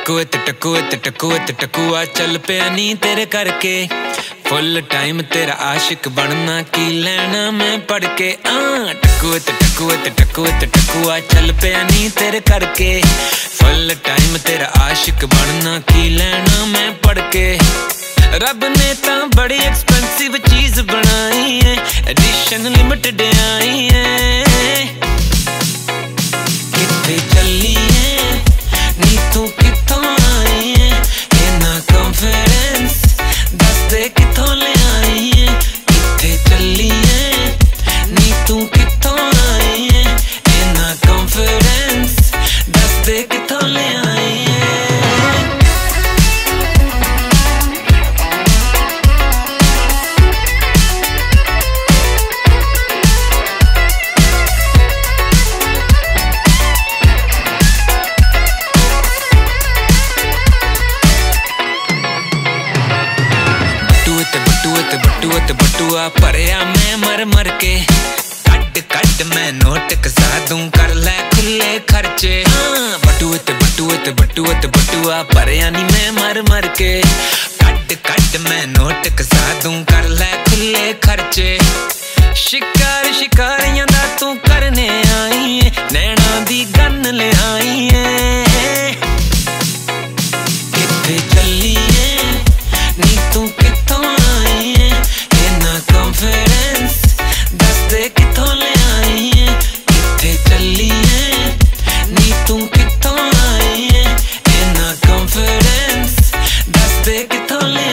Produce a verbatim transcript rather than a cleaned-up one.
टकुए ते टकुए ते टकुए ते टकुआ चल पिया नी तेरे करके फुल टाइम तेरा आशिक बनना की लेना मैं पढ़ के आ टकुए ते टकुए ते टकुए ते टकुआ चल पिया नी तेरे करके फुल टाइम तेरा आशिक बनना की लेना मैं पढ़ के रब ने ता बड़ी एक्सपेंसिव चीज बनाई है एडिशन लिमिटेड आई है किथे चली है नी तू किथों आई है इना कॉन्फिडेंस दस दे किथों ले आई है किथे चली है नी तू किथों आई है इना कॉन्फिडेंस दस दे किथों ले आई है बटुआ ते बटुआ भरिया मैं मर मर के कट कट मैं नोट कसा दूं कर ले खुले खर्चे हाँ बटुआ ते बटुआ ते बटुआ ते बटुआ भरिया नी मैं मर मर के कट कट मैं नोट कसा दूं कर ले खुले खर्चे शिकार शिकारियां दा तू करने आई है नैना दी गन ले आई है किथे चली है नी तू किथों आई है कॉन्फिडेंस दस दे किथों ले आई है किथे चली है नी तू किथों आई है इना कॉन्फिडेंस दस दे किथों ले